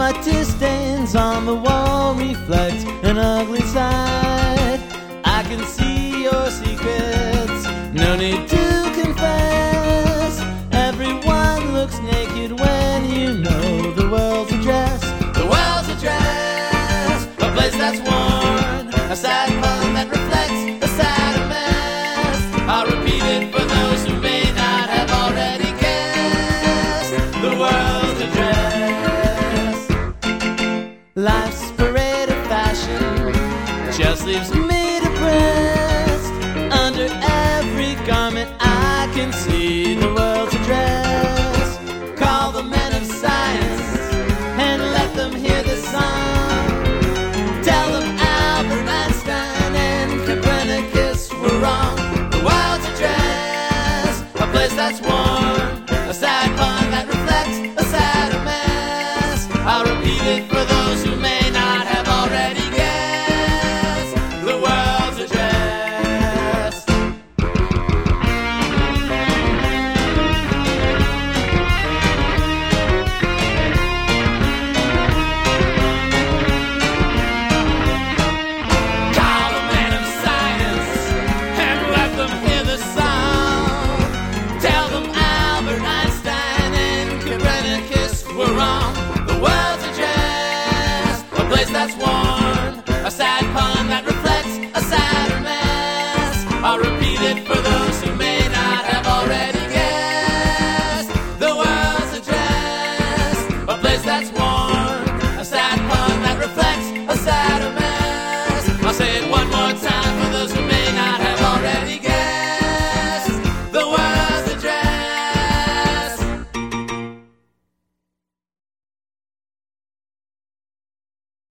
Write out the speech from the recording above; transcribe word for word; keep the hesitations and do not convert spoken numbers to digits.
artist stains on the wall reflect an ugly side. I can see your secrets, no need to confess. Everyone looks naked when you know the world's a dress. The world's a dress, a place that's worn, a sad pun that reflects a sadder mess. I'll repeat it for those who may not have already guessed. The world's a dress. Life's parade of fashion just leaves me depressed. Under every garment I can see the world's a dress. Call the men of science and let them hear the song. Tell them Albert Einstein and Copernicus were wrong. The world's a dress, a place that's warm, a sad pun that reflects a sadder mess. I'll repeat it for those who may not have already guessed. The world's a dress. Call the men of science and let them hear the song. Tell them Albert Einstein and Copernicus were wrong. The world's a dress, a place that's worn, a sad pun that reflects a sadder mess. I'll repeat it for those who